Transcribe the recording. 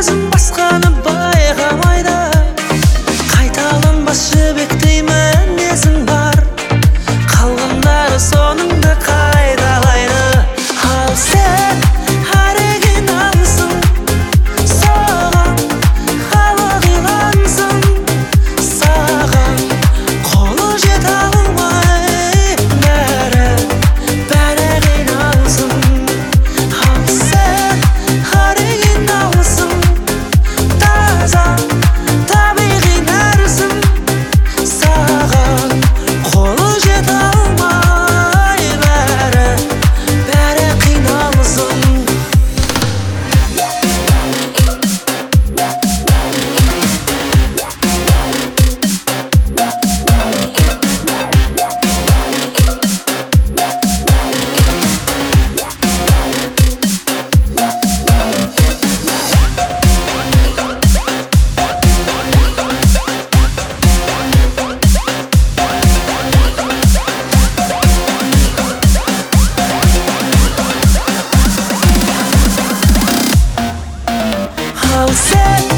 өзім басқаны байқамайды, қайталанбас жібектей мінезің бар, қалғандары соныңды қайталайды. Ал сен оригиналсың, саған халық илансың, саған қолы жете алмай бәрі қиналсың. Ал сен оригиналсың, таза табиғи нәрсің, саған қолы жете алмай бәрі қиналсың. Ал сен